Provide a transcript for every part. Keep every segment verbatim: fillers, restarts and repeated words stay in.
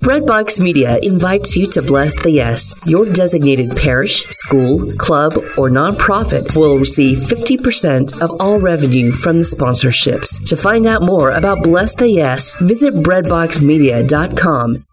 Breadbox Media invites you to Bless the Yes. Your designated parish, school, club, or nonprofit will receive fifty percent of all revenue from the sponsorships. To find out more about Bless the Yes, visit breadbox media dot com.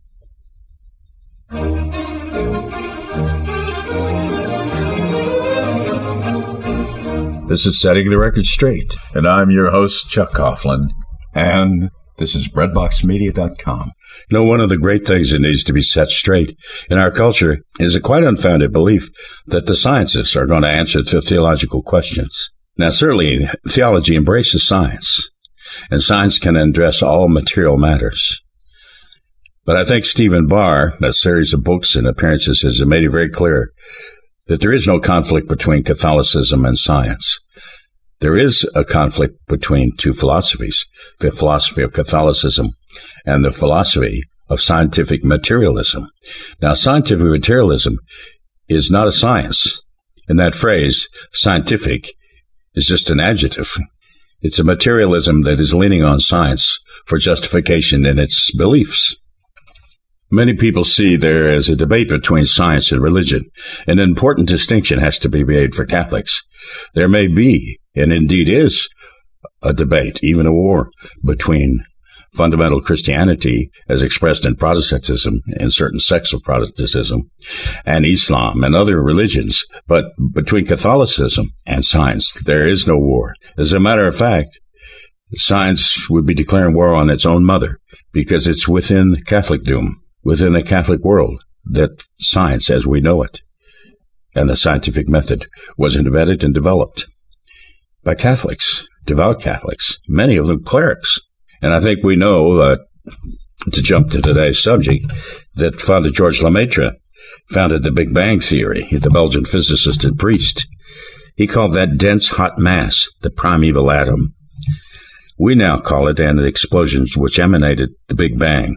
This is Setting the Record Straight, and I'm your host, Chuck Coughlin, and this is breadbox media dot com. You know, one of the great things that needs to be set straight in our culture is a quite unfounded belief that the sciences are going to answer the theological questions. Now, certainly, theology embraces science, and science can address all material matters. But I think Stephen Barr, a series of books and appearances, has made it very clear that there is no conflict between Catholicism and science. There is a conflict between two philosophies, the philosophy of Catholicism and the philosophy of scientific materialism. Now, scientific materialism is not a science. And that phrase, scientific, is just an adjective. It's a materialism that is leaning on science for justification in its beliefs. Many people see there as a debate between science and religion. An important distinction has to be made for Catholics. There may be, and indeed is, a debate, even a war, between fundamental Christianity, as expressed in Protestantism and certain sects of Protestantism, and Islam and other religions. But between Catholicism and science, there is no war. As a matter of fact, science would be declaring war on its own mother, because it's within Catholicdom, within the Catholic world, that science as we know it and the scientific method was invented and developed by Catholics, devout Catholics, many of them clerics. And I think we know, uh, to jump to today's subject, that Father George Lemaitre founded the Big Bang Theory, the Belgian physicist and priest. He called that dense hot mass the primeval atom. We now call it and the explosions which emanated the Big Bang.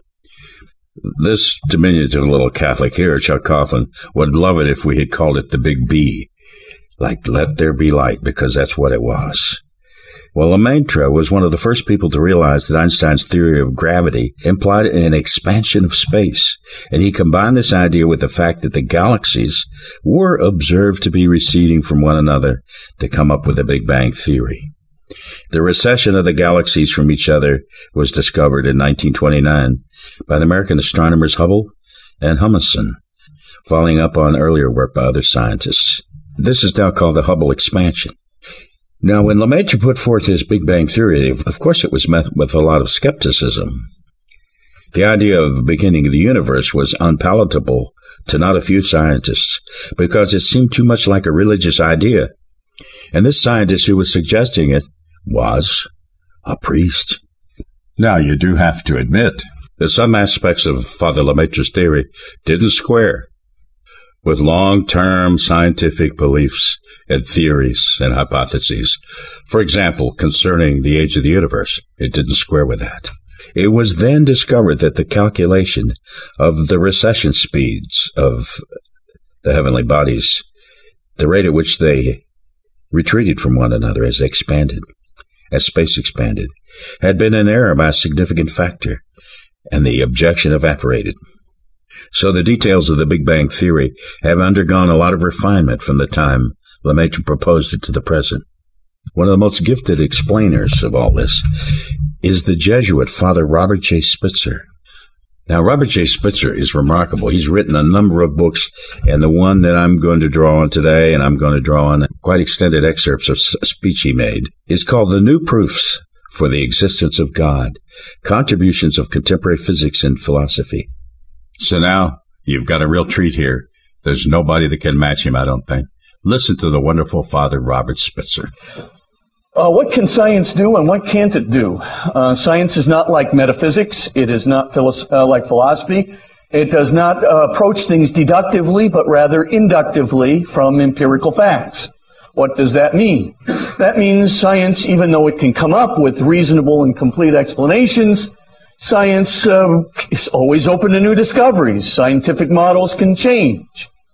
This diminutive little Catholic here, Chuck Coughlin, would love it if we had called it the Big B, like let there be light, because that's what it was. Well, Lemaitre was one of the first people to realize that Einstein's theory of gravity implied an expansion of space, and he combined this idea with the fact that the galaxies were observed to be receding from one another to come up with the Big Bang Theory. The recession of the galaxies from each other was discovered in nineteen twenty-nine by the American astronomers Hubble and Humason, following up on earlier work by other scientists. This is now called the Hubble expansion. Now, when Lemaitre put forth his Big Bang Theory, of course it was met with a lot of skepticism. The idea of the beginning of the universe was unpalatable to not a few scientists because it seemed too much like a religious idea. And this scientist who was suggesting it was a priest. Now, you do have to admit that some aspects of Father Lemaitre's theory didn't square with long-term scientific beliefs and theories and hypotheses. For example, concerning the age of the universe, it didn't square with that. It was then discovered that the calculation of the recession speeds of the heavenly bodies, the rate at which they retreated from one another as they expanded, as space expanded, had been an error by a significant factor, and the objection evaporated. So the details of the Big Bang Theory have undergone a lot of refinement from the time Lemaitre proposed it to the present. One of the most gifted explainers of all this is the Jesuit Father Robert J. Spitzer. Now, Robert J. Spitzer is remarkable. He's written a number of books, and the one that I'm going to draw on today, and I'm going to draw on quite extended excerpts of a speech he made, is called The New Proofs for the Existence of God, Contributions of Contemporary Physics and Philosophy. So now you've got a real treat here. There's nobody that can match him, I don't think. Listen to the wonderful Father Robert Spitzer. Uh, what can science do and what can't it do? Uh, science is not like metaphysics. It is not philo- uh, like philosophy. It does not uh, approach things deductively, but rather inductively from empirical facts. What does that mean? That means science, even though it can come up with reasonable and complete explanations, science uh, is always open to new discoveries. Scientific models can change.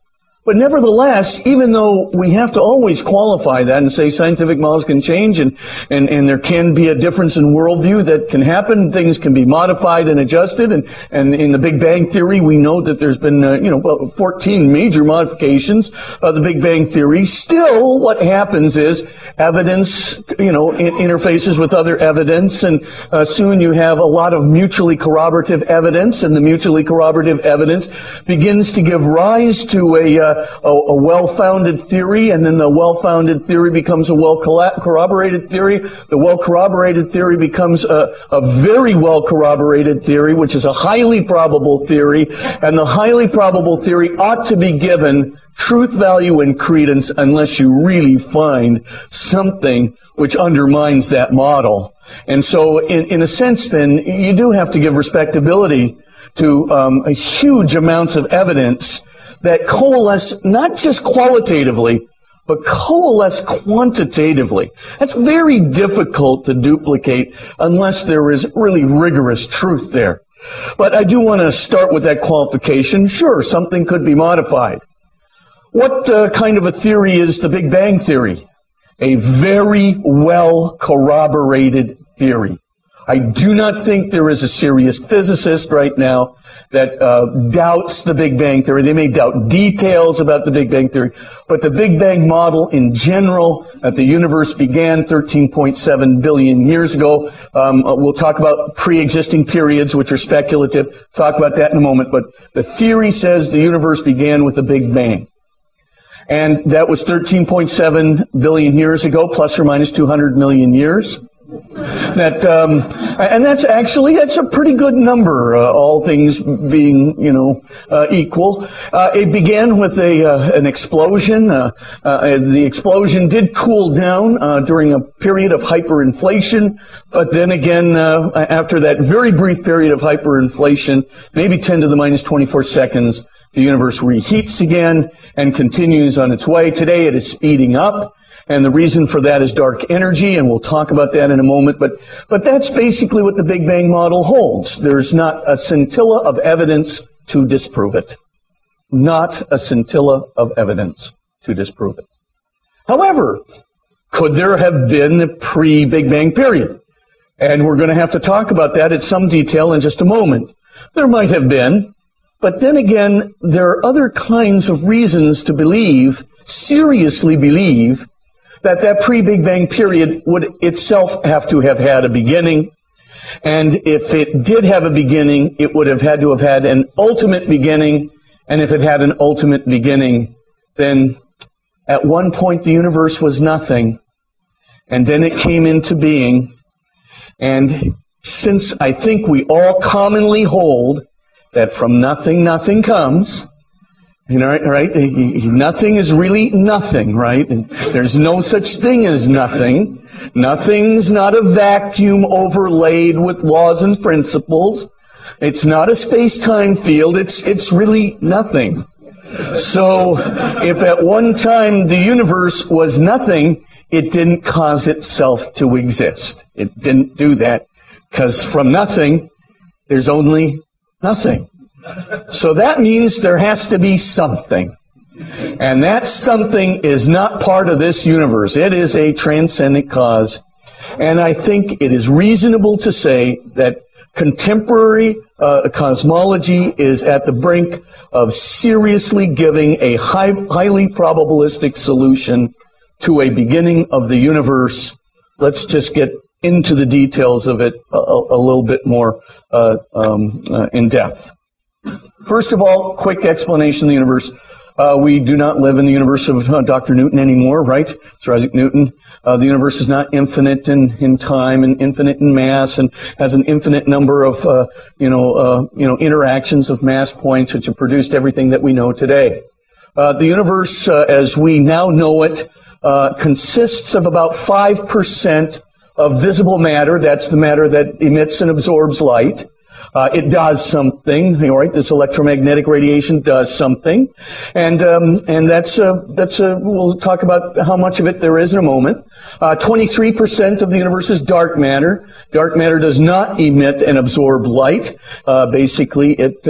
But nevertheless, even though we have to always qualify that and say scientific models can change and, and, and there can be a difference in worldview that can happen, things can be modified and adjusted, and, and in the Big Bang Theory, we know that there's been, uh, you know, well, fourteen major modifications of the Big Bang Theory. Still, what happens is evidence, you know, in, interfaces with other evidence, and uh, soon you have a lot of mutually corroborative evidence, and the mutually corroborative evidence begins to give rise to a, uh, a, a well-founded theory, and then the well-founded theory becomes a well-corroborated theory. The well-corroborated theory becomes a, a very well-corroborated theory, which is a highly probable theory, and the highly probable theory ought to be given truth value and credence unless you really find something which undermines that model. And so, in, in a sense, then, you do have to give respectability to um, a huge amounts of evidence that coalesce not just qualitatively, but coalesce quantitatively. That's very difficult to duplicate unless there is really rigorous truth there. But I do want to start with that qualification. Sure, something could be modified. What uh, kind of a theory is the Big Bang Theory? A very well corroborated theory. I do not think there is a serious physicist right now that uh, doubts the Big Bang Theory. They may doubt details about the Big Bang Theory, but the Big Bang model in general, that the universe began thirteen point seven billion years ago. Um, we'll talk about pre-existing periods, which are speculative. Talk about that in a moment. But the theory says the universe began with the Big Bang. And that was thirteen point seven billion years ago, plus or minus two hundred million years. That um, and that's actually that's a pretty good number, uh, all things being you know uh, equal. Uh, it began with a uh, an explosion. Uh, uh, the explosion did cool down uh, during a period of hyperinflation, but then again, uh, after that very brief period of hyperinflation, maybe ten to the minus twenty-four seconds, the universe reheats again and continues on its way. Today, it is speeding up. And the reason for that is dark energy, and we'll talk about that in a moment. But, but that's basically what the Big Bang model holds. There's not a scintilla of evidence to disprove it. Not a scintilla of evidence to disprove it. However, could there have been a pre-Big Bang period? And we're going to have to talk about that in some detail in just a moment. There might have been. But then again, there are other kinds of reasons to believe, seriously believe, that that pre-Big Bang period would itself have to have had a beginning. And if it did have a beginning, it would have had to have had an ultimate beginning. And if it had an ultimate beginning, then at one point the universe was nothing. And then it came into being. And since I think we all commonly hold that from nothing, nothing comes, you know, right, right? Nothing is really nothing, right? And there's no such thing as nothing. Nothing's not a vacuum overlaid with laws and principles. It's not a space-time field. It's, it's really nothing. So if at one time the universe was nothing, it didn't cause itself to exist. It didn't do that, because from nothing, there's only nothing. So that means there has to be something. And that something is not part of this universe. It is a transcendent cause. And I think it is reasonable to say that contemporary uh, cosmology is at the brink of seriously giving a high, highly probabilistic solution to a beginning of the universe. Let's just get into the details of it a, a little bit more uh, um, uh, in depth. First of all, quick explanation of the universe. Uh, we do not live in the universe of uh, Doctor Newton anymore, right? Sir Isaac Newton. Uh, the universe is not infinite in, in time and infinite in mass, and has an infinite number of, uh, you know, uh, you know, interactions of mass points which have produced everything that we know today. Uh, the universe, uh, as we now know it, uh, consists of about five percent of visible matter. That's the matter that emits and absorbs light. Uh, it does something, all right? This electromagnetic radiation does something, and um, and that's a, that's a, we'll talk about how much of it there is in a moment. Uh, twenty-three percent of the universe is dark matter. Dark matter does not emit and absorb light. Uh, basically, it uh,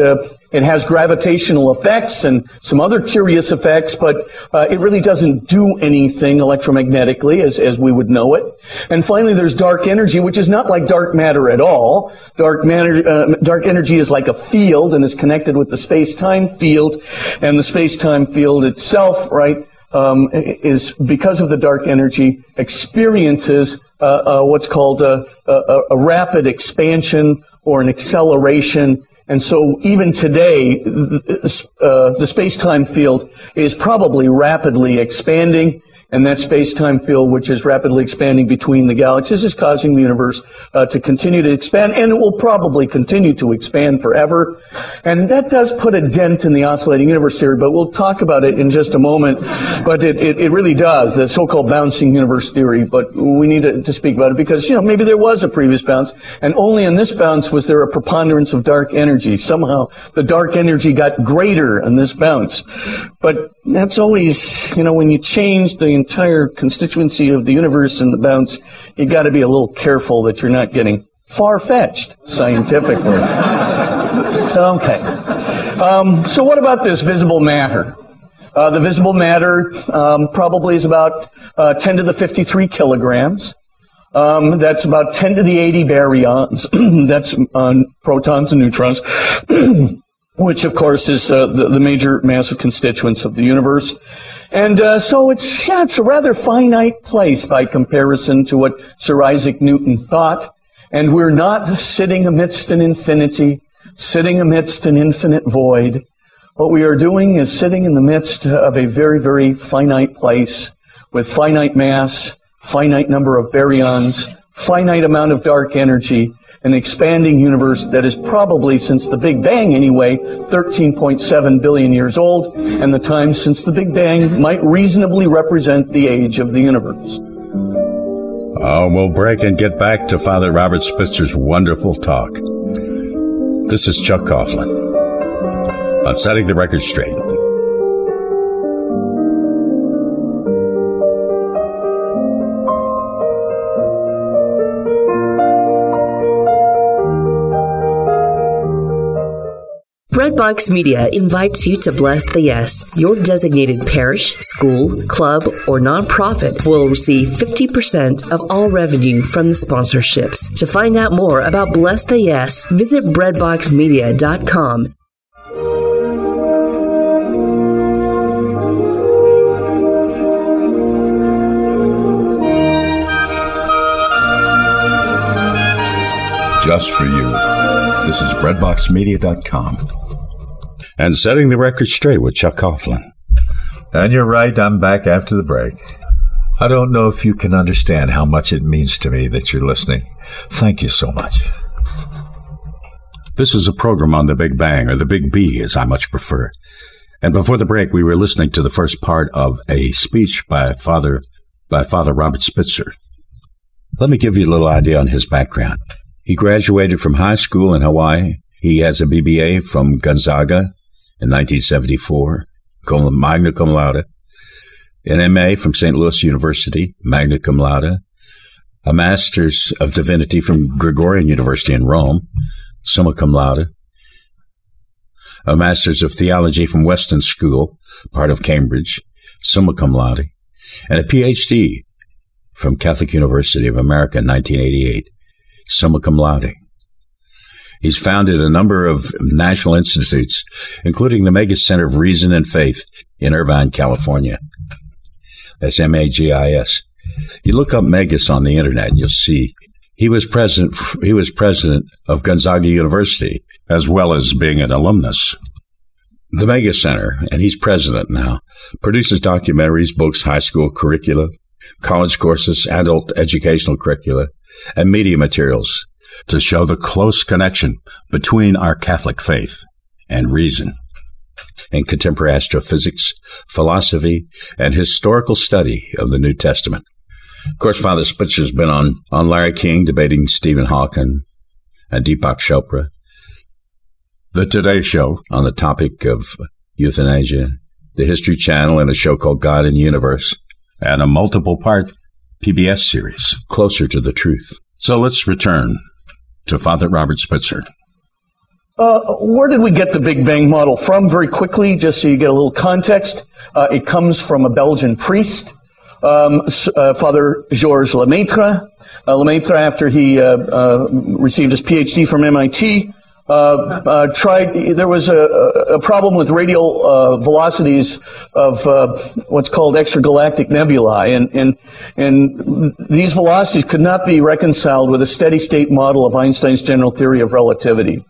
It has gravitational effects and some other curious effects, but uh, it really doesn't do anything electromagnetically as, as we would know it. And finally, there's dark energy, which is not like dark matter at all. Dark matter, uh, dark energy is like a field and is connected with the space-time field, and the space-time field itself, right, um, is, because of the dark energy, experiences uh, uh, what's called a, a, a rapid expansion or an acceleration. And so even today, uh, the space-time field is probably rapidly expanding, and that space-time field, which is rapidly expanding between the galaxies, is causing the universe uh, to continue to expand, and it will probably continue to expand forever. And that does put a dent in the oscillating universe theory, but we'll talk about it in just a moment. But it, it, it really does, the so-called bouncing universe theory. But we need to, to speak about it because, you know, maybe there was a previous bounce, and only in this bounce was there a preponderance of dark energy. Somehow the dark energy got greater in this bounce. But that's always, you know, when you change the entire constituency of the universe in the bounce, you got to be a little careful that you're not getting far-fetched scientifically. Okay. Um, so what about this visible matter? Uh, the visible matter um, probably is about uh, ten to the fifty-three kilograms. Um, that's about ten to the eighty baryons. That's uh, protons and neutrons. Which, of course, is uh, the, the major massive constituents of the universe. And uh, so it's, yeah, it's a rather finite place by comparison to what Sir Isaac Newton thought. And we're not sitting amidst an infinity, sitting amidst an infinite void. What we are doing is sitting in the midst of a very, very finite place with finite mass, finite number of baryons, finite amount of dark energy, an expanding universe that is probably, since the Big Bang anyway, thirteen point seven billion years old, and the time since the Big Bang might reasonably represent the age of the universe. Oh, we'll break and get back to Father Robert Spitzer's wonderful talk. This is Chuck Coughlin on Setting the Record Straight. Breadbox Media invites you to bless the Yes. Your designated parish, school, club, or nonprofit will receive fifty percent of all revenue from the sponsorships. To find out more about Bless the Yes, visit breadbox media dot com. Just for you. This is breadbox media dot com. And Setting the Record Straight with Chuck Coughlin. And you're right, I'm back after the break. I don't know if you can understand how much it means to me that you're listening. Thank you so much. This is a program on the Big Bang, or the Big B, as I much prefer. And before the break, we were listening to the first part of a speech by Father, by Father Robert Spitzer. Let me give you a little idea on his background. He graduated from high school in Hawaii. He has a B B A from Gonzaga in nineteen seventy-four, magna cum laude, an M A from Saint Louis University, magna cum laude, a Master's of Divinity from Gregorian University in Rome, summa cum laude, a Master's of Theology from Weston School, part of Cambridge, summa cum laude, and a P H D from Catholic University of America in nineteen eighty-eight, summa cum laude. He's founded a number of national institutes, including the Magis Center of Reason and Faith in Irvine, California. That's M A G I S. You look up Magis on the internet and you'll see he was president, he was president of Gonzaga University, as well as being an alumnus. The Magis Center, and he's president now, produces documentaries, books, high school curricula, college courses, adult educational curricula, and media materials to show the close connection between our Catholic faith and reason in contemporary astrophysics, philosophy, and historical study of the New Testament. Of course, Father Spitzer's been on, on Larry King debating Stephen Hawking and Deepak Chopra, the Today Show on the topic of euthanasia, the History Channel and a show called God and Universe, and a multiple-part P B S series, Closer to the Truth. So let's return to Father Robert Spitzer. Uh, where did we get the Big Bang model from? Very quickly, just so you get a little context, uh, it comes from a Belgian priest, um, uh, Father Georges Lemaitre. Uh, Lemaitre, after he uh, uh, received his P H D from M I T, uh, uh, tried. There was a, a problem with radial uh, velocities of uh, what's called extragalactic nebulae, and, and and these velocities could not be reconciled with a steady-state model of Einstein's general theory of relativity.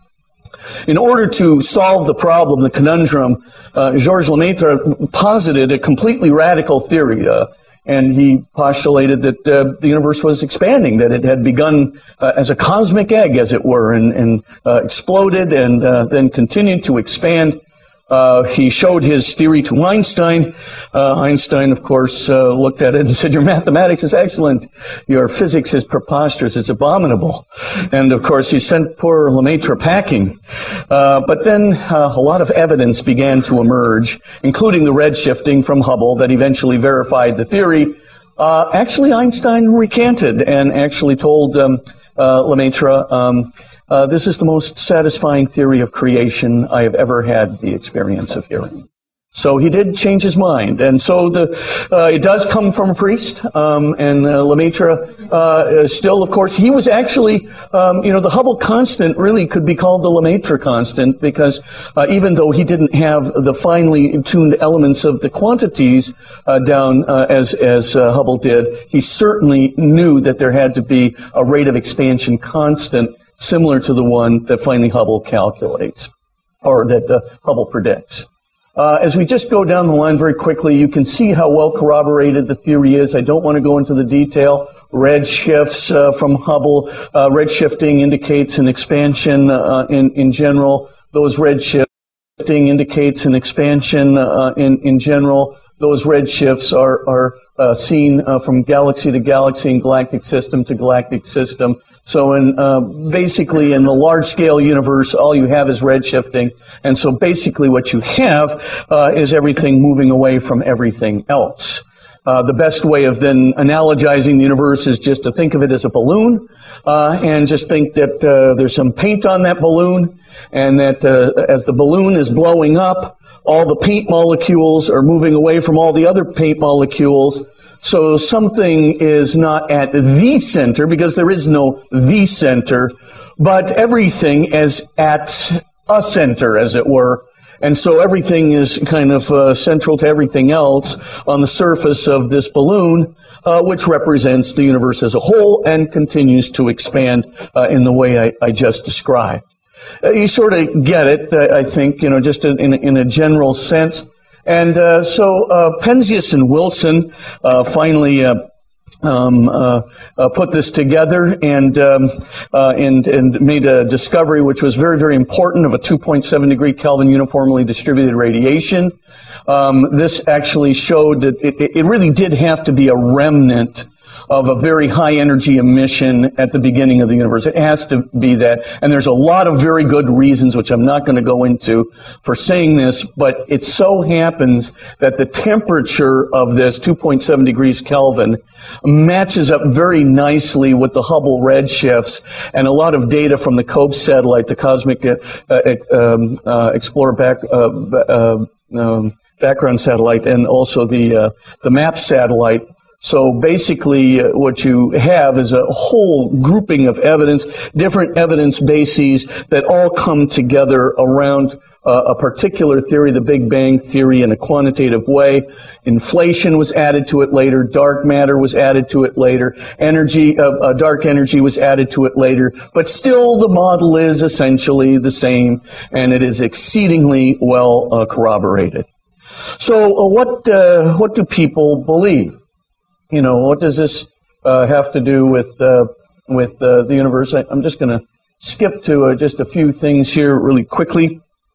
In order to solve the problem, the conundrum, uh, Georges Lemaitre posited a completely radical theory, uh, and he postulated that uh, the universe was expanding, that it had begun uh, as a cosmic egg, as it were, and, and uh, exploded and uh, then continued to expand. Uh, he showed his theory to Einstein. Uh, Einstein, of course, uh, looked at it and said, your mathematics is excellent. Your physics is preposterous. It's abominable. And, of course, he sent poor Lemaitre packing. Uh, but then uh, a lot of evidence began to emerge, including the redshifting from Hubble that eventually verified the theory. Uh, actually, Einstein recanted and actually told um, uh, Lemaitre, um, Uh, this is the most satisfying theory of creation I have ever had the experience of hearing. So he did change his mind, and so the uh, it does come from a priest, um, and uh, Lemaitre uh, still, of course, he was actually, um, you know, the Hubble constant really could be called the Lemaitre constant, because uh, even though he didn't have the finely tuned elements of the quantities uh, down uh, as as uh, Hubble did, he certainly knew that there had to be a rate of expansion constant similar to the one that finally Hubble calculates, or that uh, Hubble predicts. Uh, as we just go down the line very quickly, you can see how well corroborated the theory is. I don't want to go into the detail. Red shifts uh, from Hubble. Uh, red shifting indicates an expansion uh, in, in general. Those red shifting indicates an expansion uh, in, in general. Those red shifts are, are uh, seen uh, from galaxy to galaxy and galactic system to galactic system. So in, uh, basically in the large-scale universe, all you have is redshifting. And so basically what you have uh, is everything moving away from everything else. Uh, the best way of then analogizing the universe is just to think of it as a balloon, uh, and just think that uh, there's some paint on that balloon, and that uh, as the balloon is blowing up, all the paint molecules are moving away from all the other paint molecules. So something is not at the center, because there is no the center, but everything is at a center, as it were. And so everything is kind of uh, central to everything else on the surface of this balloon, uh, which represents the universe as a whole and continues to expand uh, in the way I, I just described. Uh, you sort of get it, uh, I think, you know, just in, in, in a general sense. And uh, so uh, Penzias and Wilson uh, finally uh, um, uh, uh, put this together and, um, uh, and and made a discovery which was very, very important of a two point seven degree Kelvin uniformly distributed radiation. Um, this actually showed that it, it really did have to be a remnant of a very high energy emission at the beginning of the universe. It has to be that. And there's a lot of very good reasons, which I'm not going to go into, for saying this, but it so happens that the temperature of this two point seven degrees Kelvin matches up very nicely with the Hubble redshifts, and a lot of data from the COBE satellite, the Cosmic uh, uh, um, uh, Explorer back, uh, uh, um, background satellite, and also the uh, the MAPS satellite. So basically, uh, what you have is a whole grouping of evidence, different evidence bases that all come together around uh, a particular theory, the Big Bang theory, in a quantitative way. Inflation was added to it later. Dark matter was added to it later. Energy, uh, uh, dark energy was added to it later. But still, the model is essentially the same, and it is exceedingly well uh, corroborated. So, uh, what uh, what do people believe? You know, what does this uh, have to do with uh, with uh, the universe? I, I'm just going to skip to uh, just a few things here really quickly.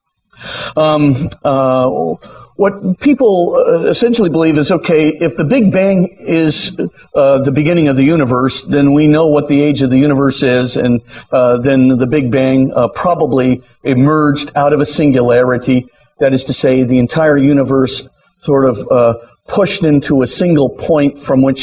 Um, uh, what people uh, essentially believe is, okay, if the Big Bang is uh, the beginning of the universe, then we know what the age of the universe is, and uh, then the Big Bang uh, probably emerged out of a singularity. That is to say, the entire universe sort of uh, pushed into a single point from which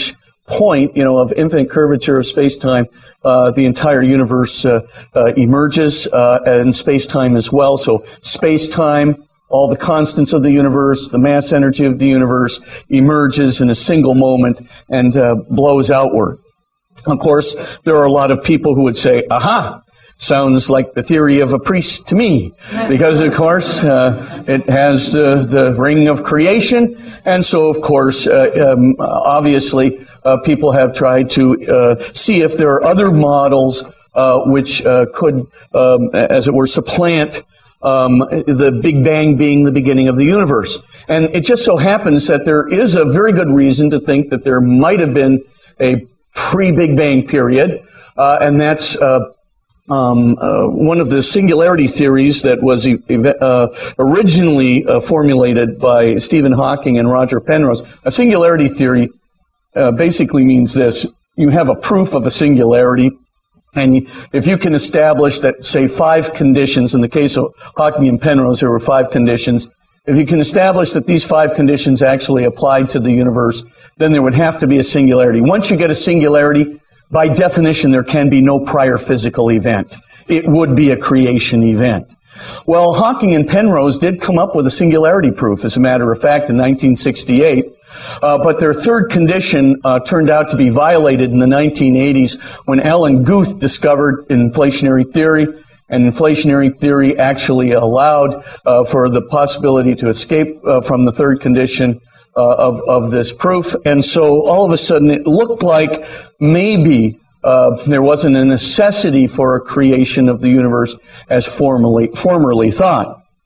point, you know, of infinite curvature of space-time, uh, the entire universe uh, uh, emerges, uh, and space-time as well. So space-time, all the constants of the universe, the mass energy of the universe emerges in a single moment and uh, blows outward. Of course, there are a lot of people who would say, aha, sounds like the theory of a priest to me, because, of course, uh, it has uh, the ring of creation, and so, of course, uh, um, obviously, uh, people have tried to uh, see if there are other models uh, which uh, could, um, as it were, supplant um, the Big Bang being the beginning of the universe. And it just so happens that there is a very good reason to think that there might have been a pre-Big Bang period, uh, and that's uh, Um, uh, one of the singularity theories that was uh, originally uh, formulated by Stephen Hawking and Roger Penrose. A singularity theory uh, basically means this. You have a proof of a singularity, and if you can establish that, say, five conditions, in the case of Hawking and Penrose, there were five conditions. If you can establish that these five conditions actually applied to the universe, then there would have to be a singularity. Once you get a singularity, by definition, there can be no prior physical event. It would be a creation event. Well, Hawking and Penrose did come up with a singularity proof, as a matter of fact, in nineteen sixty-eight. Uh, but their third condition uh, turned out to be violated in the nineteen eighties when Alan Guth discovered inflationary theory. And inflationary theory actually allowed uh, for the possibility to escape uh, from the third condition Uh, of, of this proof. And so all of a sudden it looked like maybe uh, there wasn't a necessity for a creation of the universe as formerly, formerly thought.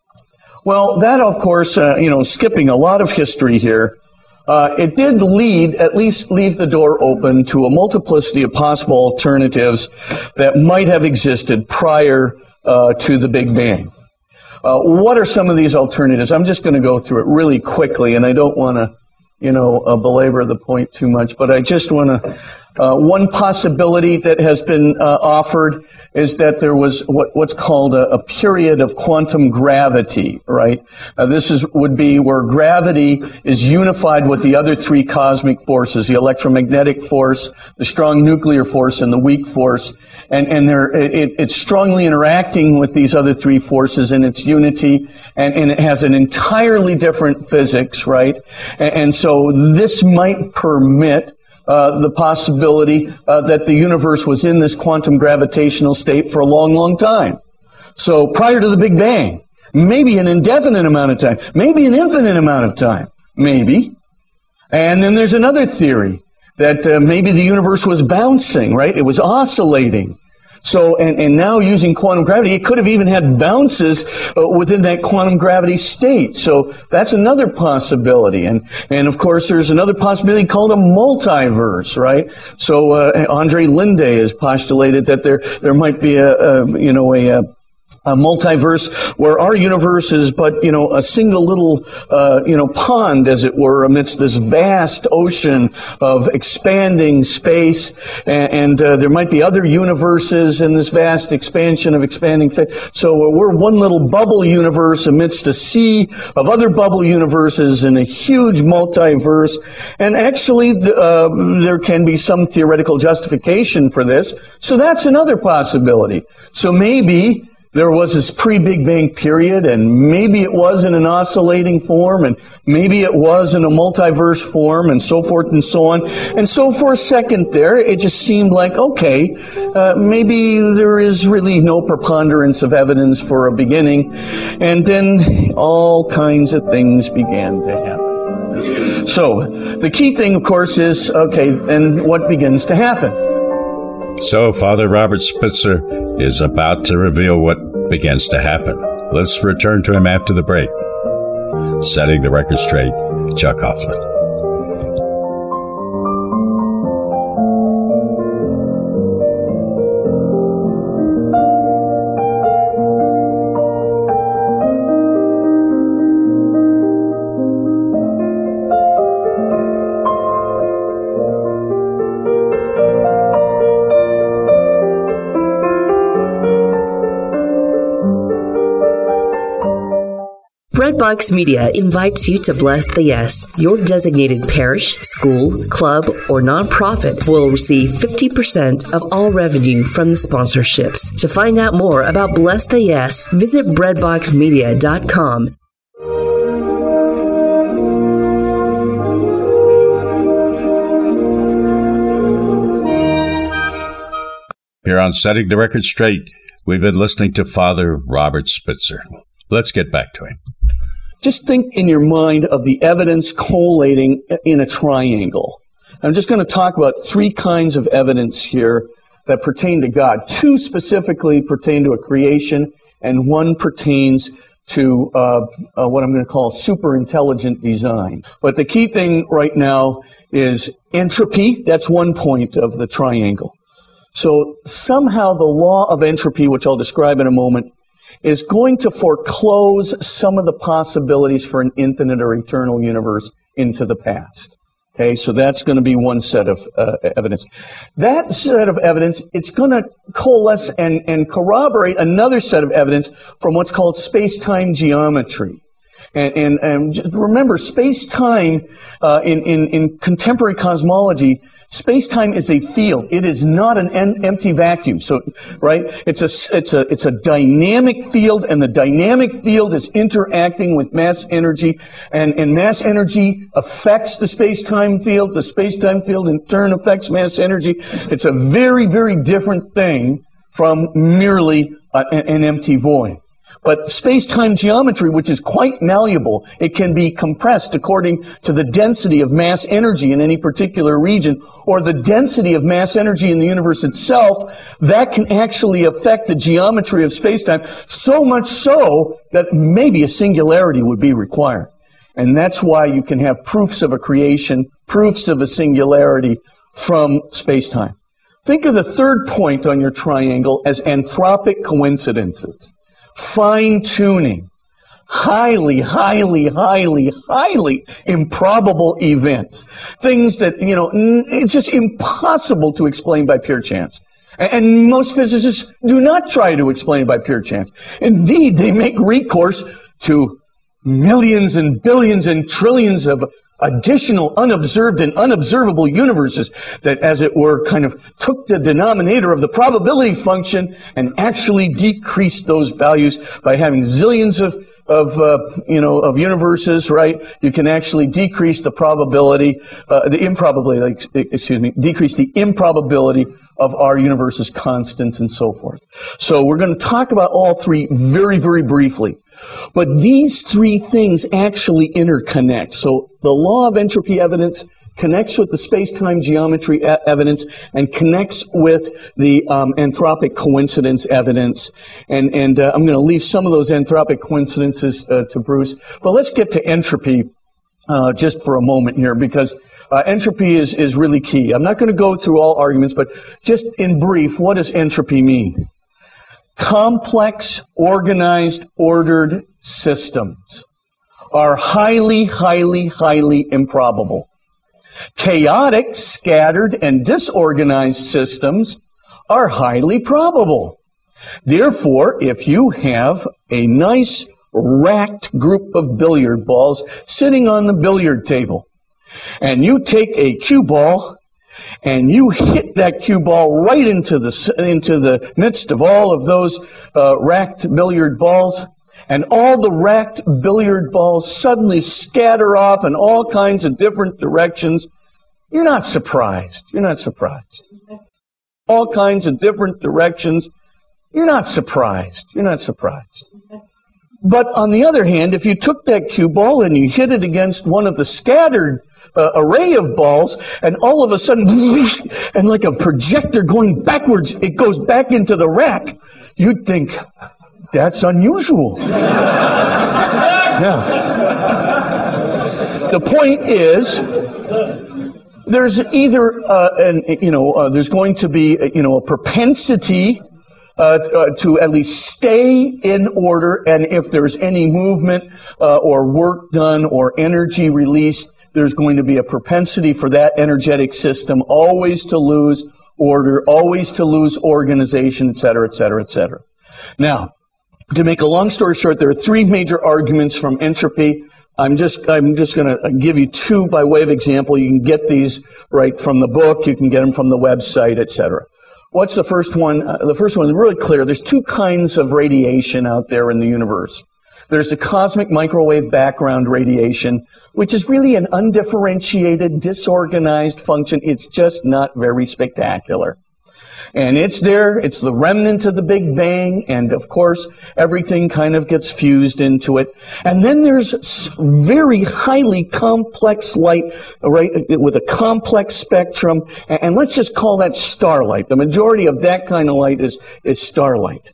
Well, that, of course, uh, you know, skipping a lot of history here, uh, it did lead, at least leave the door open to a multiplicity of possible alternatives that might have existed prior uh, to the Big Bang. Uh, what are some of these alternatives? I'm just going to go through it really quickly, and I don't want to, you know, uh, belabor the point too much, but I just want to, uh, one possibility that has been uh, offered is that there was what, what's called a, a period of quantum gravity, right? Uh, this is would be where gravity is unified with the other three cosmic forces, the electromagnetic force, the strong nuclear force, and the weak force. And, and they're, it, it's strongly interacting with these other three forces in its unity, and, and it has an entirely different physics, right? And, and so this might permit Uh, the possibility uh, that the universe was in this quantum gravitational state for a long, long time. So prior to the Big Bang, maybe an indefinite amount of time, maybe an infinite amount of time, maybe. And then there's another theory that uh, maybe the universe was bouncing, right? It was oscillating. So, and, and now using quantum gravity, it could have even had bounces uh, within that quantum gravity state. So that's another possibility. And, and of course, there's another possibility called a multiverse, right? So, uh, Andre Linde has postulated that there, there might be a, a you know, a, a a multiverse where our universe is but, you know, a single little, uh, you know, pond, as it were, amidst this vast ocean of expanding space. And, and uh, there might be other universes in this vast expansion of expanding space. So uh, we're one little bubble universe amidst a sea of other bubble universes in a huge multiverse. And actually, uh, there can be some theoretical justification for this. So that's another possibility. So maybe there was this pre-Big Bang period, and maybe it was in an oscillating form, and maybe it was in a multiverse form, and so forth and so on. And so for a second there, it just seemed like, okay, uh, maybe there is really no preponderance of evidence for a beginning. And then all kinds of things began to happen. So the key thing, of course, is, okay, and what begins to happen? So Father Robert Spitzer is about to reveal what begins to happen. Let's return to him after the break. Setting the record straight, Chuck Coughlin. Breadbox Media invites you to Bless the Yes. Your designated parish, school, club, or nonprofit will receive fifty percent of all revenue from the sponsorships. To find out more about Bless the Yes, visit breadbox media dot com. Here on Setting the Record Straight, we've been listening to Father Robert Spitzer. Let's get back to him. Just think in your mind of the evidence collating in a triangle. I'm just going to talk about three kinds of evidence here that pertain to God. Two specifically pertain to a creation, and one pertains to uh, uh, what I'm going to call super intelligent design. But the key thing right now is entropy. That's one point of the triangle. So somehow the law of entropy, which I'll describe in a moment, is going to foreclose some of the possibilities for an infinite or eternal universe into the past. Okay, so that's going to be one set of uh, evidence. That set of evidence, it's going to coalesce and, and corroborate another set of evidence from what's called space-time geometry. And, and, and just remember, space-time uh, in, in, in contemporary cosmology, space-time is a field. It is not an en- empty vacuum. So, right? It's a, it's a, it's a dynamic field, and the dynamic field is interacting with mass energy, and, and mass energy affects the space-time field. The space-time field in turn affects mass energy. It's a very, very different thing from merely uh, an, an empty void. But space-time geometry, which is quite malleable, it can be compressed according to the density of mass energy in any particular region, or the density of mass energy in the universe itself. That can actually affect the geometry of space-time, so much so that maybe a singularity would be required. And that's why you can have proofs of a creation, proofs of a singularity from space-time. Think of the third point on your triangle as anthropic coincidences. Fine-tuning, highly, highly, highly, highly improbable events. Things that, you know, it's just impossible to explain by pure chance. And most physicists do not try to explain by pure chance. Indeed, they make recourse to millions and billions and trillions of additional unobserved and unobservable universes that, as it were, kind of took the denominator of the probability function and actually decreased those values by having zillions of of uh, you know of universes, right? You can actually decrease the probability, uh, the improbability, excuse me, decrease the improbability of our universe's constants and so forth. So we're going to talk about all three very, very briefly. But these three things actually interconnect. So the law of entropy evidence connects with the space-time geometry e- evidence and connects with the um, anthropic coincidence evidence. And, and uh, I'm going to leave some of those anthropic coincidences uh, to Bruce. But let's get to entropy uh, just for a moment here, because uh, entropy is, is really key. I'm not going to go through all arguments, but just in brief, what does entropy mean? Complex, organized, ordered systems are highly, highly, highly improbable. Chaotic, scattered, and disorganized systems are highly probable. Therefore, if you have a nice, racked group of billiard balls sitting on the billiard table, and you take a cue ball and you hit that cue ball right into the into the midst of all of those uh, racked billiard balls, and all the racked billiard balls suddenly scatter off in all kinds of different directions, you're not surprised. You're not surprised. All kinds of different directions, you're not surprised. You're not surprised. But on the other hand, if you took that cue ball and you hit it against one of the scattered Uh, array of balls, and all of a sudden, and like a projector going backwards, it goes back into the rack, you'd think, that's unusual. Yeah. The point is, there's either, uh, an, you know, uh, there's going to be, you know, a propensity Uh, uh, to at least stay in order, and if there's any movement uh, or work done or energy released, there's going to be a propensity for that energetic system always to lose order, always to lose organization, et cetera, et cetera, et cetera. Now, to make a long story short, there are three major arguments from entropy. I'm just I'm just going to give you two by way of example. You can get these right from the book. You can get them from the website, et cetera. What's the first one? Uh, the first one is really clear. There's two kinds of radiation out there in the universe. There's the cosmic microwave background radiation, which is really an undifferentiated, disorganized function. It's just not very spectacular. And it's there, it's the remnant of the Big Bang, and of course, everything kind of gets fused into it. And then there's very highly complex light, right, with a complex spectrum, and let's just call that starlight. The majority of that kind of light is, is starlight.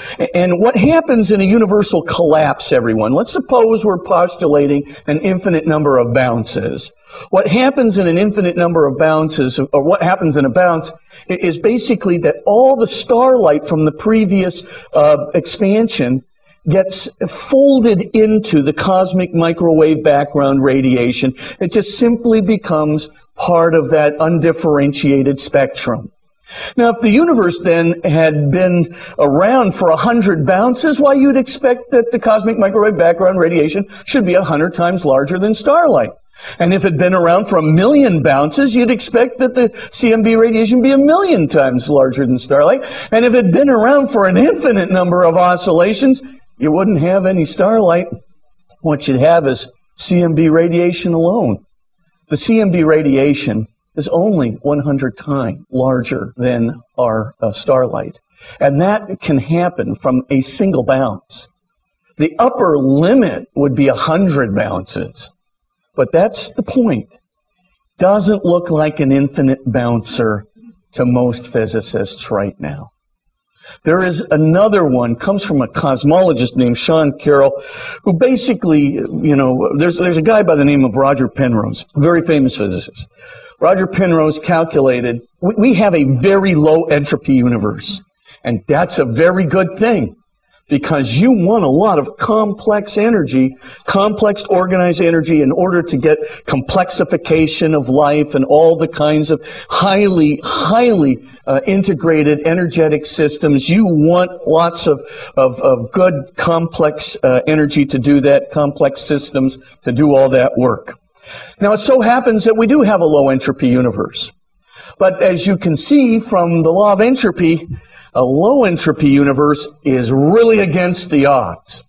And what happens in a universal collapse, everyone? Let's suppose we're postulating an infinite number of bounces. What happens in an infinite number of bounces, or what happens in a bounce, is basically that all the starlight from the previous uh, expansion gets folded into the cosmic microwave background radiation. It just simply becomes part of that undifferentiated spectrum. Now, if the universe then had been around for a hundred bounces, why, you'd expect that the cosmic microwave background radiation should be a hundred times larger than starlight. And if it had been around for a million bounces, you'd expect that the C M B radiation be a million times larger than starlight. And if it had been around for an infinite number of oscillations, you wouldn't have any starlight. What you'd have is C M B radiation alone. The C M B radiation is only one hundred times larger than our uh, starlight. And that can happen from a single bounce. The upper limit would be one hundred bounces. But that's the point. Doesn't look like an infinite bouncer to most physicists right now. There is another one, comes from a cosmologist named Sean Carroll, who basically, you know, there's, there's a guy by the name of Roger Penrose, a very famous physicist. Roger Penrose calculated, we, we have a very low entropy universe. And that's a very good thing, because you want a lot of complex energy, complex organized energy, in order to get complexification of life and all the kinds of highly, highly uh, integrated energetic systems. You want lots of, of, of good complex uh, energy to do that, complex systems to do all that work. Now, it so happens that we do have a low entropy universe. But as you can see from the law of entropy, a low entropy universe is really against the odds.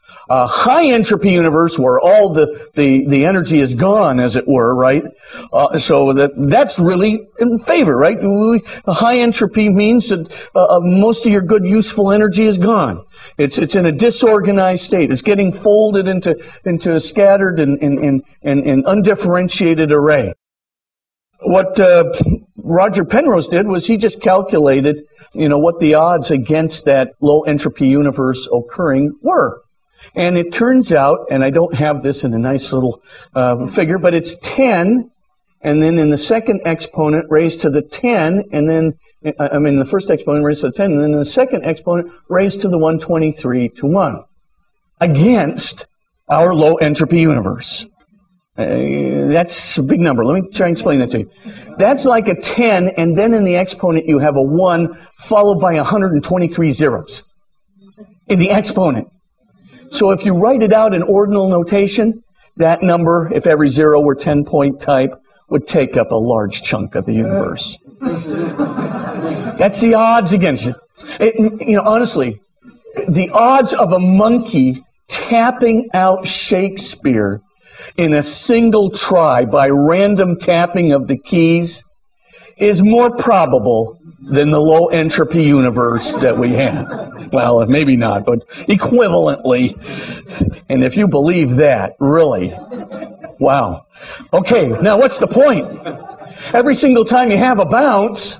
A high entropy universe where all the, the, the energy is gone, as it were, right? Uh, so that that's really in favor, right? A high entropy means that uh, most of your good, useful energy is gone. It's it's in a disorganized state. It's getting folded into into a scattered and and and, and, and undifferentiated array. What uh, Roger Penrose did was he just calculated, you know, what the odds against that low entropy universe occurring were. And it turns out, and I don't have this in a nice little uh, figure, but it's ten, and then in the second exponent raised to the ten, and then, I mean, the first exponent raised to the ten, and then the second exponent raised to the one hundred twenty-three to one, against our low entropy universe. Uh, that's a big number. Let me try and explain that to you. That's like a ten, and then in the exponent you have a one followed by one hundred twenty-three zeros in the exponent. So if you write it out in ordinal notation, that number, if every zero were ten-point type, would take up a large chunk of the universe. That's the odds against it. it. You know, honestly, the odds of a monkey tapping out Shakespeare in a single try by random tapping of the keys is more probable than the low entropy universe that we have. Well, maybe not, but equivalently. And if you believe that, really, wow. Okay, now what's the point? Every single time you have a bounce,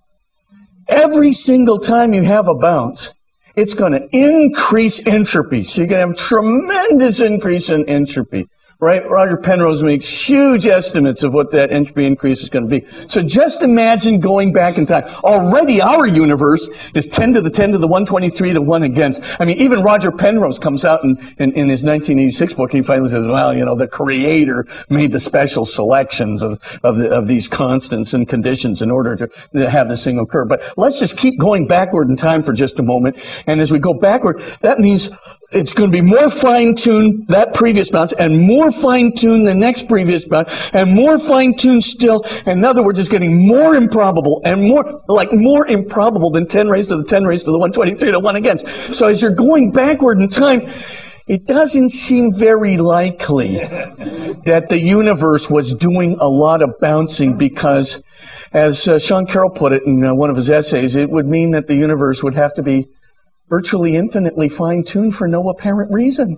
every single time you have a bounce, it's going to increase entropy. So you're going to have a tremendous increase in entropy. right? Roger Penrose makes huge estimates of what that entropy increase is going to be. So just imagine going back in time. Already our universe is ten to the ten to the one twenty-three to one against. I mean, even Roger Penrose comes out in, in, in his nineteen eighty-six book, he finally says, well, you know, the creator made the special selections of, of, the, of these constants and conditions in order to, to have this thing occur. But let's just keep going backward in time for just a moment. And as we go backward, that means it's going to be more fine-tuned, that previous bounce, and more fine-tuned the next previous bounce, and more fine-tuned still. And in other words, it's getting more improbable, and more, like more improbable than ten raised to the ten raised to the one twenty-three to one against. So as you're going backward in time, it doesn't seem very likely that the universe was doing a lot of bouncing because, as uh, Sean Carroll put it in uh, one of his essays, it would mean that the universe would have to be virtually infinitely fine-tuned for no apparent reason.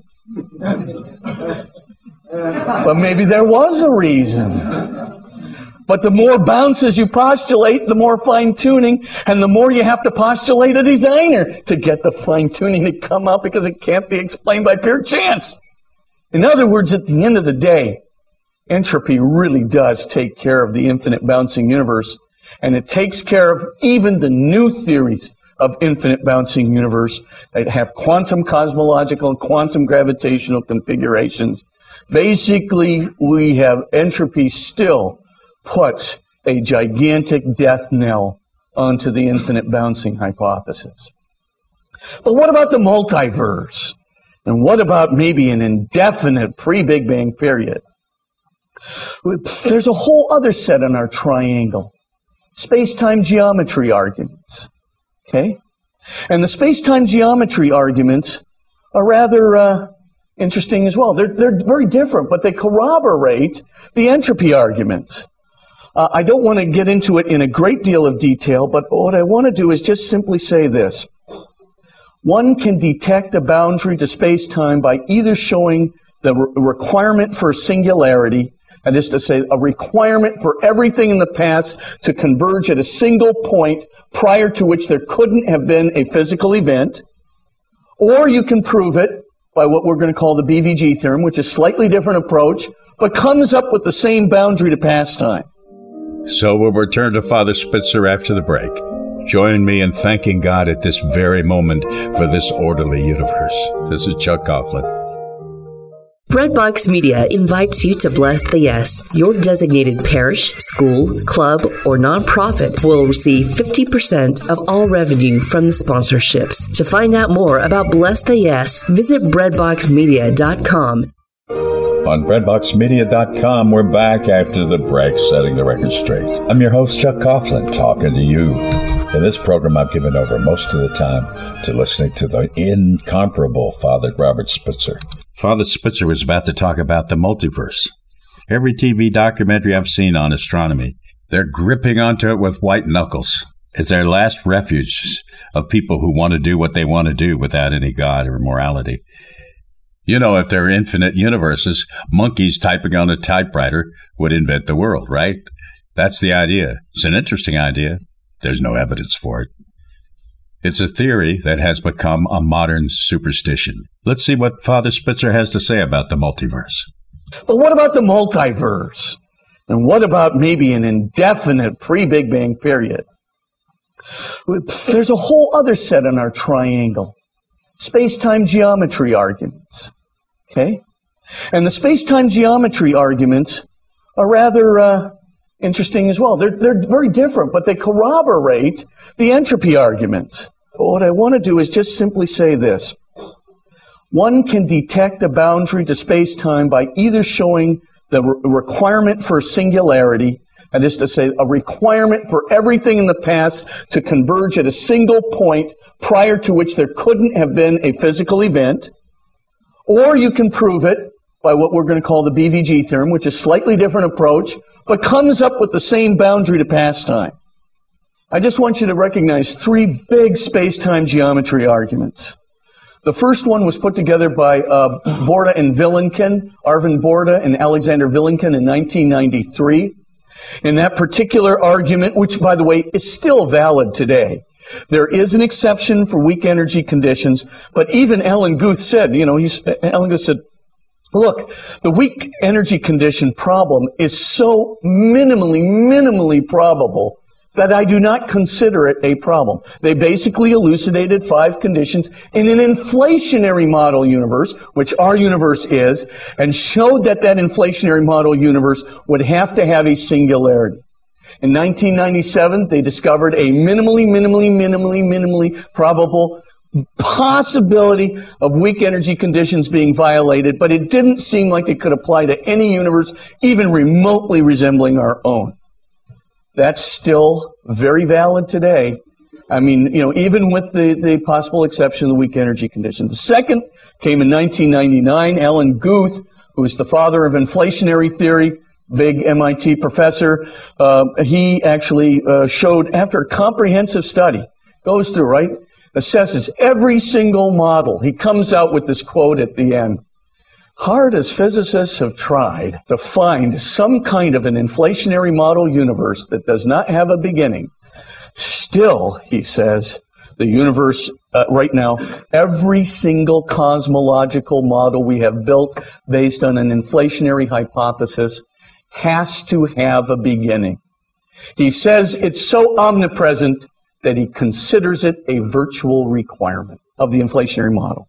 But maybe there was a reason. But the more bounces you postulate, the more fine-tuning, and the more you have to postulate a designer to get the fine-tuning to come out because it can't be explained by pure chance. In other words, at the end of the day, entropy really does take care of the infinite bouncing universe, and it takes care of even the new theories of infinite bouncing universe that have quantum cosmological and quantum gravitational configurations. Basically, we have entropy still puts a gigantic death knell onto the infinite bouncing hypothesis. But what about the multiverse? And what about maybe an indefinite pre-Big Bang period? There's a whole other set on our triangle. Space-time geometry arguments. Okay? And the space-time geometry arguments are rather uh, interesting as well. They're, they're very different, but they corroborate the entropy arguments. Uh, I don't want to get into it in a great deal of detail, but what I want to do is just simply say this. One can detect a boundary to space-time by either showing the re- requirement for singularity, that is to say, a requirement for everything in the past to converge at a single point prior to which there couldn't have been a physical event, or you can prove it by what we're going to call the B V G theorem, which is a slightly different approach, but comes up with the same boundary to pastime. So we'll return to Father Spitzer after the break. Join me in thanking God at this very moment for this orderly universe. This is Chuck Coughlin. Breadbox Media invites you to bless the Yes. Your designated parish, school, club, or nonprofit will receive fifty percent of all revenue from the sponsorships. To find out more about Bless the Yes, visit breadbox media dot com. On breadbox media dot com, we're back after the break, setting the record straight. I'm your host, Chuck Coughlin, talking to you. In this program, I've given over most of the time to listening to the incomparable Father Robert Spitzer. Father Spitzer was about to talk about the multiverse. Every T V documentary I've seen on astronomy, they're gripping onto it with white knuckles. It's their last refuge of people who want to do what they want to do without any God or morality. You know, if there are infinite universes, monkeys typing on a typewriter would invent the world, right? That's the idea. It's an interesting idea. There's no evidence for it. It's a theory that has become a modern superstition. Let's see what Father Spitzer has to say about the multiverse. But what about the multiverse? And what about maybe an indefinite pre-Big Bang period? There's a whole other set on our triangle. Space-time geometry arguments. Okay? And the space-time geometry arguments are rather uh, interesting as well. They're, they're very different, but they corroborate the entropy arguments. But what I want to do is just simply say this. One can detect a boundary to space-time by either showing the re- requirement for singularity, that is to say, a requirement for everything in the past to converge at a single point prior to which there couldn't have been a physical event, or you can prove it by what we're going to call the B V G theorem, which is a slightly different approach, but comes up with the same boundary to pastime. I just want you to recognize three big space-time geometry arguments. The first one was put together by uh, Borda and Vilenkin, Arvind Borda and Alexander Vilenkin in nineteen ninety-three. In that particular argument, which, by the way, is still valid today, there is an exception for weak energy conditions, but even Alan Guth said, you know, he's, Alan Guth said, Look, the weak energy condition problem is so minimally, minimally probable that I do not consider it a problem. They basically elucidated five conditions in an inflationary model universe, which our universe is, and showed that that inflationary model universe would have to have a singularity. In nineteen ninety-seven, they discovered a minimally, minimally, minimally, minimally probable possibility of weak energy conditions being violated, but it didn't seem like it could apply to any universe even remotely resembling our own. That's still very valid today. I mean, you know, even with the, the possible exception of the weak energy condition. The second came in nineteen ninety-nine. Alan Guth, who is the father of inflationary theory, big M I T professor, uh, he actually uh, showed, after a comprehensive study, goes through, right, assesses every single model. He comes out with this quote at the end. Hard as physicists have tried to find some kind of an inflationary model universe that does not have a beginning, still, he says, the universe uh, right now, every single cosmological model we have built based on an inflationary hypothesis has to have a beginning. He says it's so omnipresent that he considers it a virtual requirement of the inflationary model.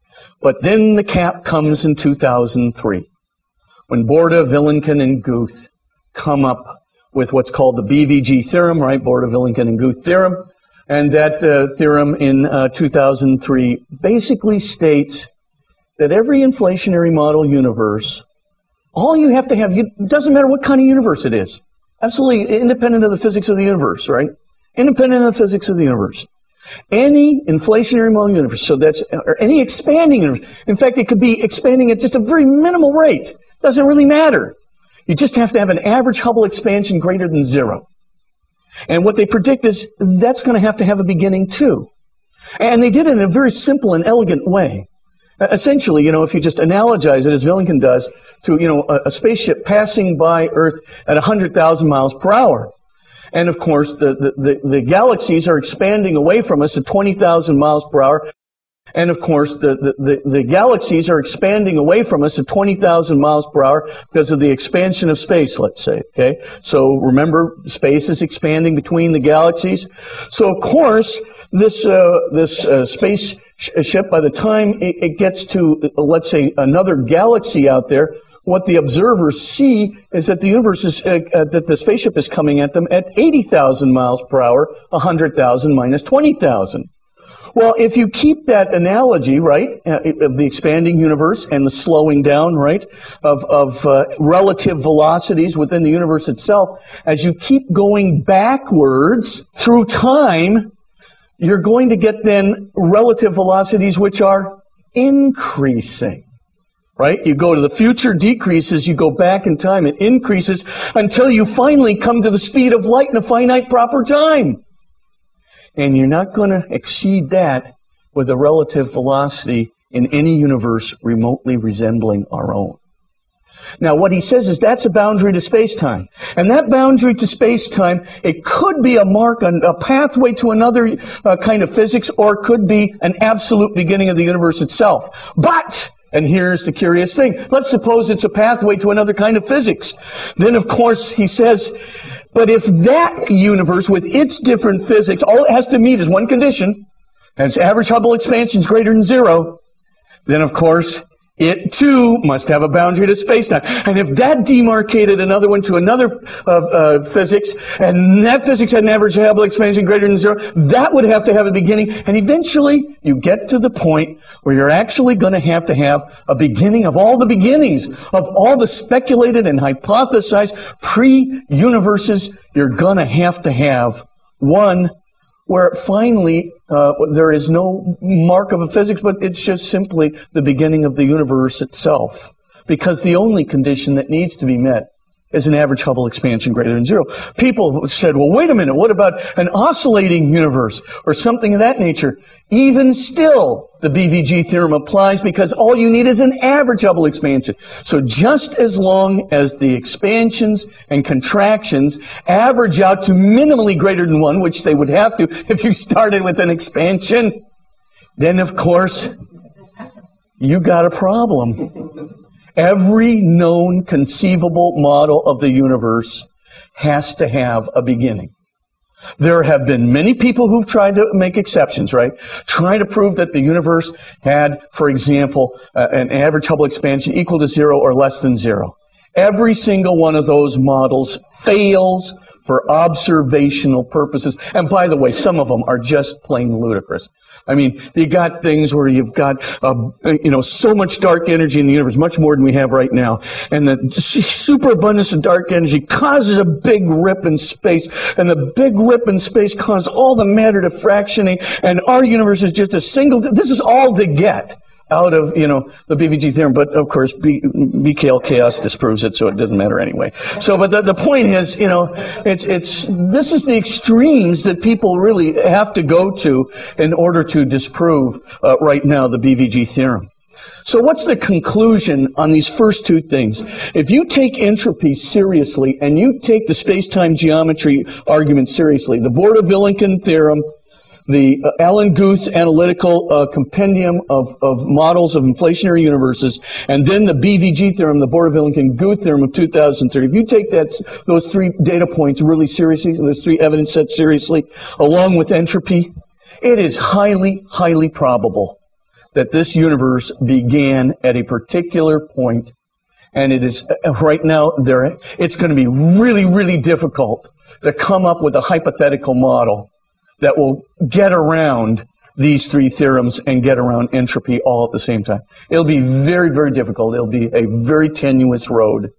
But then the cap comes in two thousand three, when Borda, Vilenkin, and Guth come up with what's called the B V G theorem, right? Borda, Vilenkin, and Guth theorem. And that uh, theorem in uh, two thousand three basically states that every inflationary model universe, all you have to have, it doesn't matter what kind of universe it is, absolutely independent of the physics of the universe, right? Independent of the physics of the universe. Any inflationary model universe, so that's, or any expanding universe. In fact, it could be expanding at just a very minimal rate. Doesn't really matter. You just have to have an average Hubble expansion greater than zero. And what they predict is that's going to have to have a beginning too. And they did it in a very simple and elegant way. Essentially, you know, if you just analogize it, as Vilenkin does, to, you know, a, a spaceship passing by Earth at one hundred thousand miles per hour. And of course, the, the, the, the galaxies are expanding away from us at twenty thousand miles per hour. And of course, the, the, the, the galaxies are expanding away from us at twenty thousand miles per hour because of the expansion of space, let's say. Okay? So remember, space is expanding between the galaxies. So of course, this, uh, this uh, spaceship, by the time it, it gets to, uh, let's say, another galaxy out there, what the observers see is that the universe is, uh, uh, that the spaceship is coming at them at eighty thousand miles per hour, one hundred thousand minus twenty thousand. Well, if you keep that analogy, right, uh, of the expanding universe and the slowing down, right, of, of uh, relative velocities within the universe itself, as you keep going backwards through time, you're going to get then relative velocities which are increasing. Right? You go to the future decreases, you go back in time, it increases until you finally come to the speed of light in a finite proper time. And you're not going to exceed that with a relative velocity in any universe remotely resembling our own. Now, what he says is that's a boundary to space-time. And that boundary to space-time, it could be a mark, on a pathway to another uh, kind of physics, or it could be an absolute beginning of the universe itself. But, and here's the curious thing, let's suppose it's a pathway to another kind of physics. Then, of course, he says, but if that universe with its different physics, all it has to meet is one condition, and its average Hubble expansion is greater than zero, then, of course, it, too, must have a boundary to space-time. And if that demarcated another one to another uh, uh, physics, and that physics had an average Hubble expansion greater than zero, that would have to have a beginning. And eventually, you get to the point where you're actually going to have to have a beginning of all the beginnings, of all the speculated and hypothesized pre-universes. You're going to have to have one where finally uh, there is no mark of a physics, but it's just simply the beginning of the universe itself. Because the only condition that needs to be met is an average Hubble expansion greater than zero. People said, well, wait a minute, what about an oscillating universe or something of that nature? Even still, the B V G theorem applies because all you need is an average Hubble expansion. So just as long as the expansions and contractions average out to minimally greater than one, which they would have to if you started with an expansion, then of course, you got a problem. Every known conceivable model of the universe has to have a beginning. There have been many people who've tried to make exceptions, right? Trying to prove that the universe had, for example, uh, an average Hubble expansion equal to zero or less than zero. Every single one of those models fails for observational purposes. And by the way, some of them are just plain ludicrous. I mean, you got things where you've got, uh, you know, so much dark energy in the universe, much more than we have right now. And the superabundance of dark energy causes a big rip in space. And the big rip in space causes all the matter to fractionate. And our universe is just a single, this is all to get out of, you know, the B V G theorem. But of course, B, B K L chaos disproves it, so it doesn't matter anyway. So, but the, the point is, you know, it's, it's, this is the extremes that people really have to go to in order to disprove, uh, right now the B V G theorem. So what's the conclusion on these first two things? If you take entropy seriously and you take the space-time geometry argument seriously, the Borda-Vilenkin theorem, the uh, Alan Guth analytical uh, compendium of, of models of inflationary universes, and then the B V G theorem, the Borda-Vilenkin-Guth theorem of two thousand three. If you take that, those three data points really seriously, those three evidence sets seriously, along with entropy, it is highly, highly probable that this universe began at a particular point, and it is right now there. It's going to be really, really difficult to come up with a hypothetical model that will get around these three theorems and get around entropy all at the same time. It'll be very, very difficult. It'll be a very tenuous road.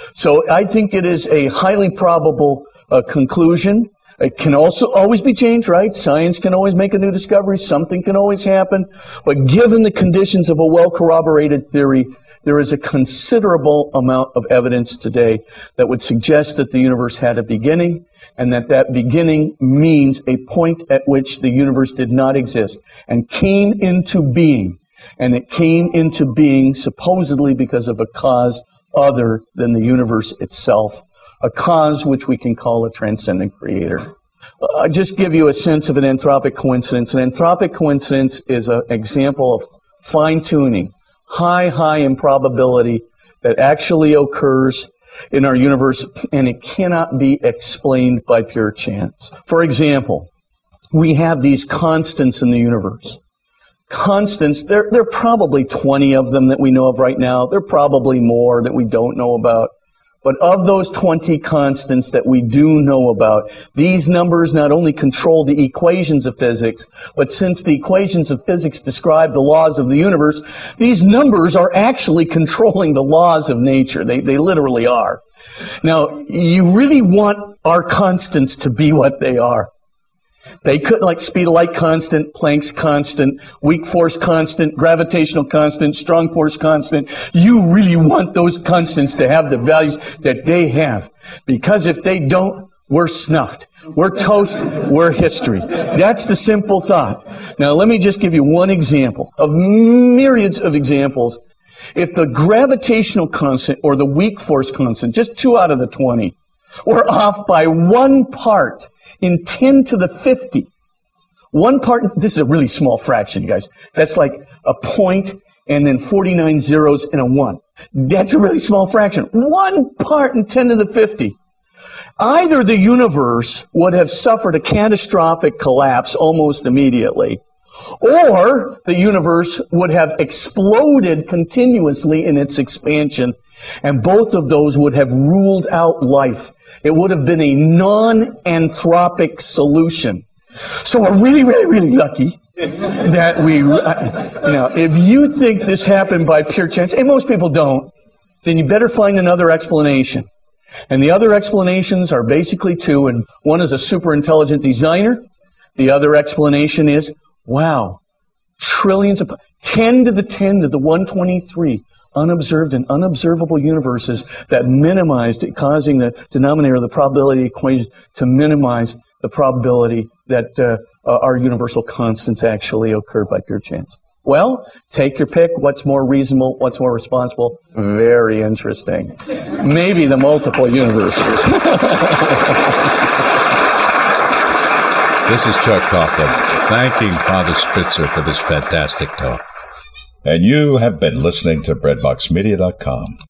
So I think it is a highly probable uh, conclusion. It can also always be changed, right? Science can always make a new discovery. Something can always happen. But given the conditions of a well-corroborated theory, there is a considerable amount of evidence today that would suggest that the universe had a beginning, and that that beginning means a point at which the universe did not exist and came into being. And it came into being supposedly because of a cause other than the universe itself, a cause which we can call a transcendent creator. I'll just give you a sense of an anthropic coincidence. An anthropic coincidence is an example of fine-tuning, high, high improbability that actually occurs in our universe, and it cannot be explained by pure chance. For example, we have these constants in the universe. Constants, there, there are probably twenty of them that we know of right now. There are probably more that we don't know about. But of those twenty constants that we do know about, these numbers not only control the equations of physics, but since the equations of physics describe the laws of the universe, these numbers are actually controlling the laws of nature. They, they literally are. Now, you really want our constants to be what they are. They could, like speed of light constant, Planck's constant, weak force constant, gravitational constant, strong force constant. You really want those constants to have the values that they have. Because if they don't, we're snuffed. We're toast. We're history. That's the simple thought. Now, let me just give you one example of myriads of examples. If the gravitational constant or the weak force constant, just two out of the twenty, were off by one part in ten to the fifty. One part, this is a really small fraction, you guys. That's like a point and then forty-nine zeros and a one. That's a really small fraction. One part in ten to the fifty. Either the universe would have suffered a catastrophic collapse almost immediately, or the universe would have exploded continuously in its expansion, and both of those would have ruled out life. It would have been a non-anthropic solution. So we're really, really, really lucky that we, you know, if you think this happened by pure chance, and most people don't, then you better find another explanation. And the other explanations are basically two, and one is a super intelligent designer. The other explanation is, wow, trillions of, ten to the ten to the one hundred twenty-three unobserved and unobservable universes that minimized, causing the denominator of the probability equation to minimize the probability that uh, uh, our universal constants actually occur by pure chance. Well, take your pick. What's more reasonable? What's more responsible? Very interesting. Maybe the multiple universes. This is Chuck Coughlin, thanking Father Spitzer for this fantastic talk. And you have been listening to breadbox media dot com.